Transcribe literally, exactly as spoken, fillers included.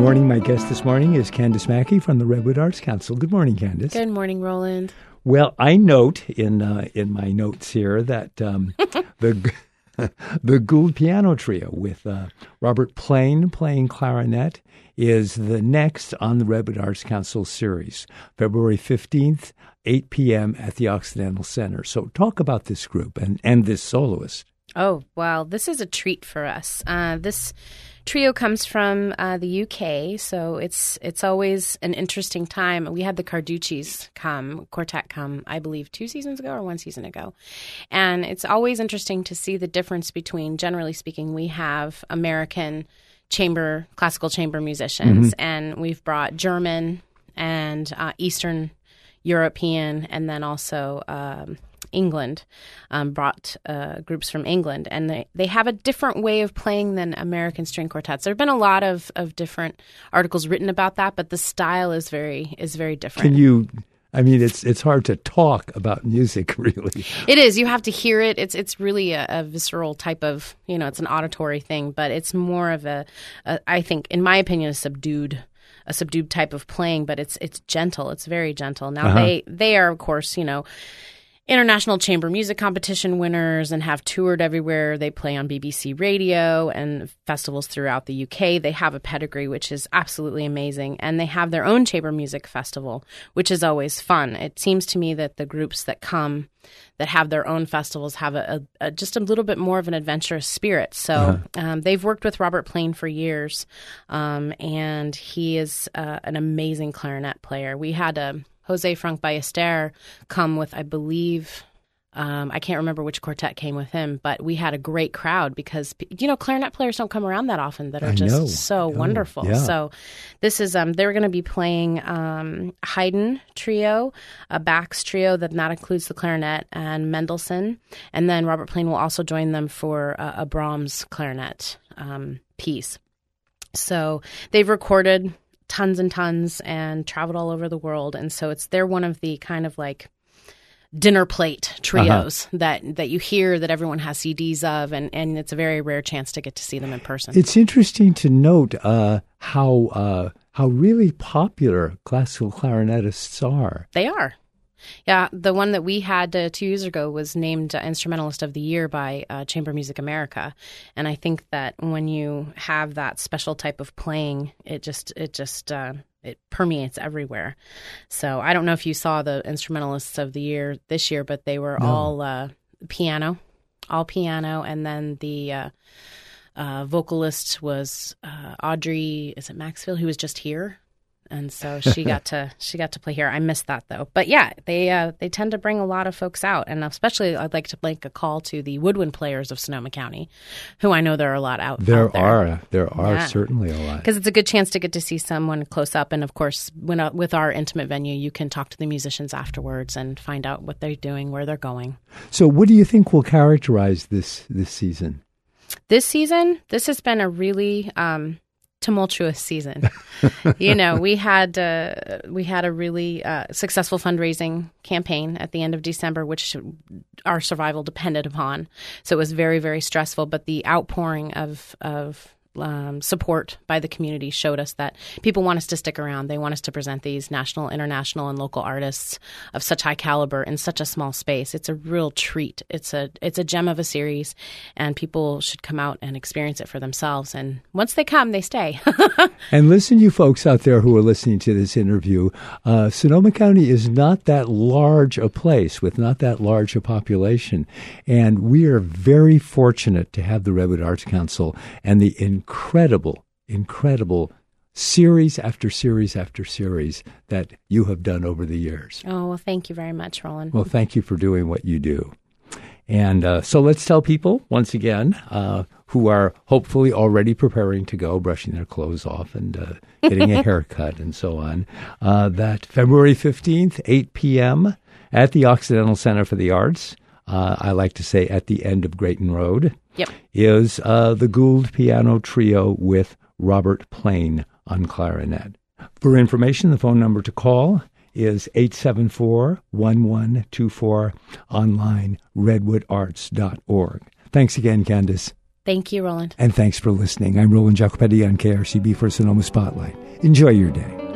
morning. My guest this morning is Candice Mackey from the Redwood Arts Council. Good morning, Candice. Good morning, Roland. Well, I note in uh, in my notes here that um, the the Gould Piano Trio with uh, Robert Plain playing clarinet is the next on the Redwood Arts Council series, February fifteenth, eight p.m. at the Occidental Center. So talk about this group and, and this soloist. Oh, well, this is a treat for us. Uh, this trio comes from uh, the U K, so it's it's always an interesting time. We had the Carducci's come, quartet come, I believe, two seasons ago or one season ago. And it's always interesting to see the difference between, generally speaking, we have American chamber, classical chamber musicians, mm-hmm. and we've brought German and uh, Eastern European, and then also um, England, um, brought uh, groups from England, and they, they have a different way of playing than American string quartets. There have been a lot of, of different articles written about that, but the style is very is very different. Can you? I mean, it's it's hard to talk about music, really. It is. You have to hear it. It's it's really a, a visceral type of, you know, it's an auditory thing, but it's more of a, a I think, in my opinion, a subdued. a subdued type of playing, but it's it's gentle. It's very gentle. Now, uh-huh. they, they are, of course, you know, international chamber music competition winners and have toured everywhere. They play on B B C radio and festivals throughout the U K. They have a pedigree, which is absolutely amazing. And they have their own chamber music festival, which is always fun. It seems to me that the groups that come that have their own festivals have a, a, a just a little bit more of an adventurous spirit. So uh-huh. um, they've worked with Robert Plain for years, um, and he is uh, an amazing clarinet player. We had a Jose Frank Ballester come with, I believe, um, I can't remember which quartet came with him, but we had a great crowd because, you know, clarinet players don't come around that often that are I just know. so oh, wonderful. Yeah. So this is, um, they're going to be playing um, Haydn trio, a Bach's trio that not includes the clarinet, and Mendelssohn. And then Robert Plain will also join them for uh, a Brahms clarinet um, piece. So they've recorded tons and tons and traveled all over the world. And so it's they're one of the kind of like dinner plate trios uh-huh. that, that you hear that everyone has C Ds of, and, and it's a very rare chance to get to see them in person. It's interesting to note uh, how uh, how really popular classical clarinetists are. They are. Yeah, the one that we had uh, two years ago was named uh, Instrumentalist of the Year by uh, Chamber Music America, and I think that when you have that special type of playing, it just it just uh, it permeates everywhere. So I don't know if you saw the Instrumentalists of the Year this year, but they were no. all uh, piano, all piano, and then the uh, uh, vocalist was uh, Audrey. Is it Maxfield, who was just here? And so she got to she got to play here. I missed that though. But yeah, they uh, they tend to bring a lot of folks out, and especially I'd like to make a call to the woodwind players of Sonoma County, who I know there are a lot out there. Out there are there are yeah. certainly a lot, because it's a good chance to get to see someone close up. And of course, when uh, with our intimate venue, you can talk to the musicians afterwards and find out what they're doing, where they're going. So, what do you think will characterize this this season? This season, this has been a really um, tumultuous season. You know, we had uh, we had a really uh, successful fundraising campaign at the end of December, which our survival depended upon. So it was very, very stressful. But the outpouring of of um, support by the community showed us that people want us to stick around. They want us to present these national, international, and local artists of such high caliber in such a small space. It's a real treat. It's a it's a gem of a series, and people should come out and experience it for themselves. And once they come, they stay. And listen, you folks out there who are listening to this interview, uh, Sonoma County is not that large a place with not that large a population. And we are very fortunate to have the Redwood Arts Council and the incredible, incredible series after series after series that you have done over the years. Oh, well, thank you very much, Roland. Well, thank you for doing what you do. And uh, so let's tell people, once again, uh, who are hopefully already preparing to go, brushing their clothes off and uh, getting a haircut and so on, uh, that February fifteenth, eight p.m. at the Occidental Center for the Arts, uh, I like to say at the end of Grayton Road, yep. is uh, the Gould Piano Trio with Robert Plain on clarinet. For information, the phone number to call is eight seven four, one one two four, online redwood arts dot org. Thanks again, Candice. Thank you, Roland. And thanks for listening. I'm Roland Jacopetti on K R C B for Sonoma Spotlight. Enjoy your day.